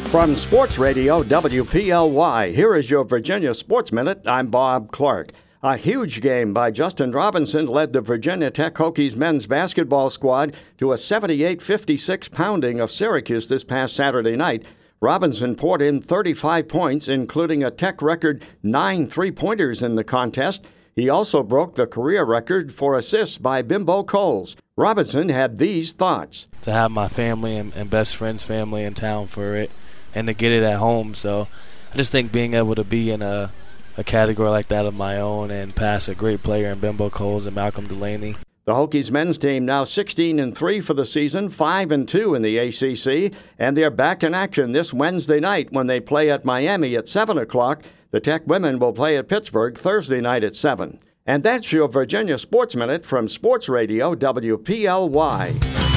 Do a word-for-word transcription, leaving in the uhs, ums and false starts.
From Sports Radio W P L Y, here is your Virginia Sports Minute. I'm Bob Clark. A huge game by Justin Robinson led the Virginia Tech Hokies men's basketball squad to a seventy-eight fifty-six pounding of Syracuse this past Saturday night. Robinson poured in thirty-five points, including a Tech record nine three-pointers in the contest. He also broke the career record for assists by Bimbo Coles. Robinson had these thoughts. To have my family and, and best friends' family in town for it, and to get it at home. So I just think being able to be in a, a category like that of my own and pass a great player in Bimbo Coles and Malcolm Delaney. The Hokies men's team now sixteen and three for the season, five and two in the A C C, and they're back in action this Wednesday night when they play at Miami at seven o'clock. The Tech women will play at Pittsburgh Thursday night at seven. And that's your Virginia Sports Minute from Sports Radio W P L Y.